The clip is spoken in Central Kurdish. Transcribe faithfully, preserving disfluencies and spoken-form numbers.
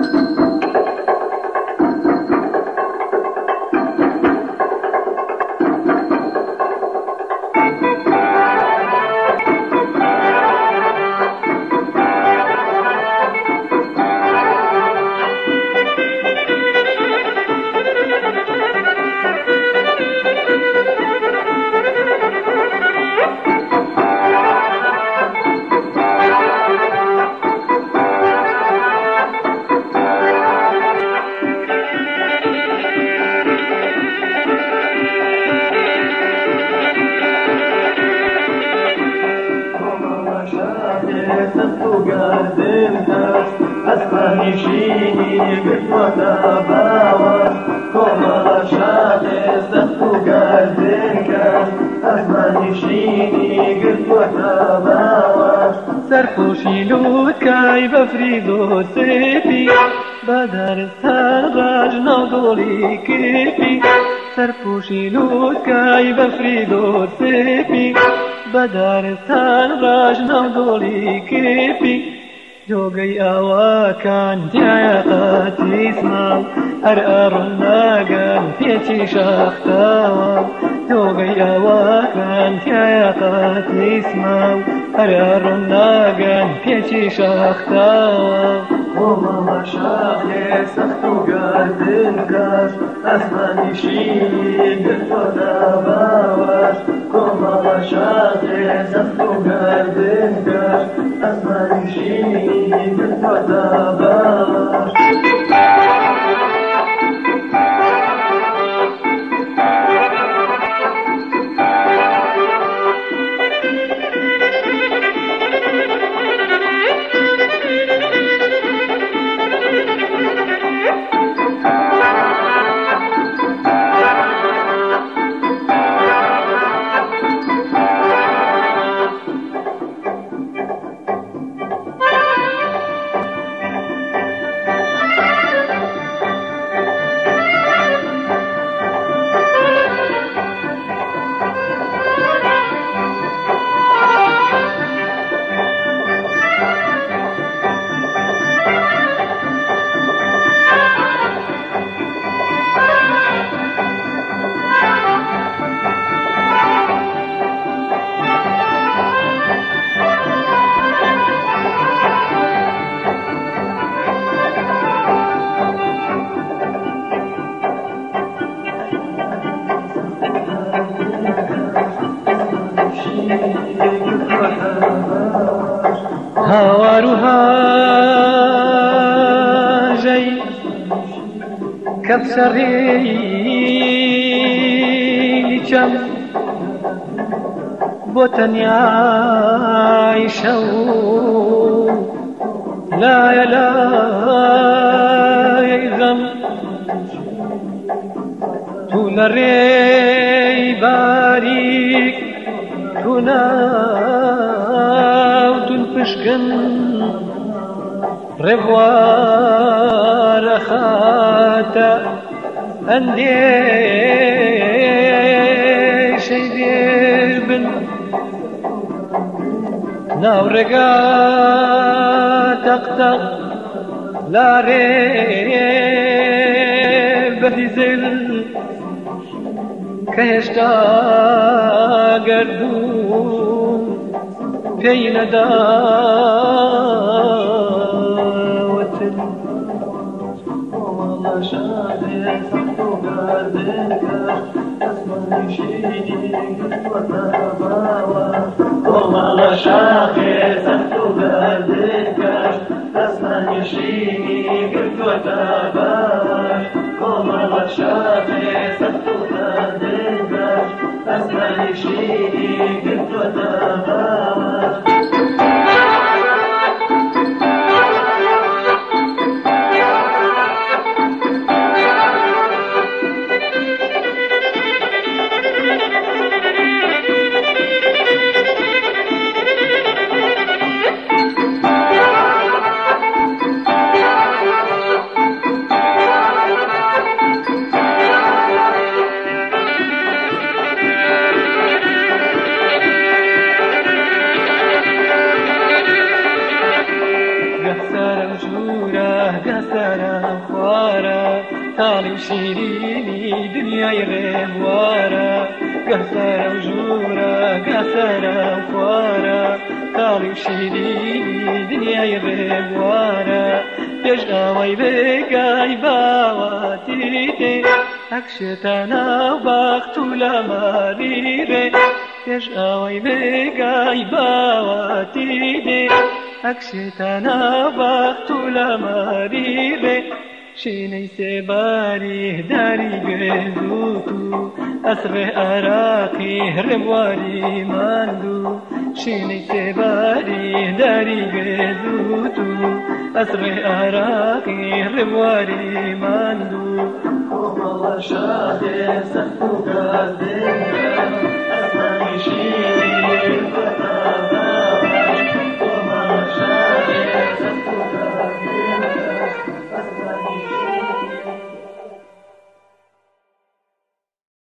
سرپوشی لوتکای بفرید و سپی بدرستان راج نودولی کپی سرپوشی لوتکای بفرید و سپی بدرستان راج نودولی کپی جوگی آواکان تیاقاتی اسمال هر ارناگان پیچی شاختاوال جوگی آواکان تیاقاتی اسمال هر ارناگان پیچی شاختاوال وما شاخي سختو قاردن كاش أسماني شيني قلت باواش وما شاخي سختو قاردن كاش أسماني شيني قلت باواش هاوروها جاي كبسري لجم بوتنيا عيشو لا يا لا يغم طول الري باريك تناو تنفشكن رفوار خاتا اندي شيدير بن ناو رقا تقتق لا ريب بديزل كهشتا قردون بين داوة والله شاهد سختو قاردنك أسمعني شيني قلت باوا والله شاهد سختو قاردنك أسمعني شيني قلت باوا والله شاهد سختو قاردنك أسمعني شيني قلت باوا قسرم خوارا تاڵی شیرینی دنیای ڕێبوارە گەسەرە و ژوورە گەسەرم خوارە تاڵی شیرینی دنیای ڕێبوارە پێش ئەوەی بێگای باوەتی دێ ئەکشێتە ناو بەخت و لە مەریرێ پێش ئەوەی بێگای باوەتی دێ ئەکشێتە ناو بەخت و لە مەریرێ شینەی سێباری داری گێزوت و ئەسڕێ ئاراقی هڕێبواری ماندوو شینەی سێباری داری گێزوت و ئەسڕێ ئاراقی هڕێبواری ماندوو کۆمەڵە شادێ سەخت و گاردێنە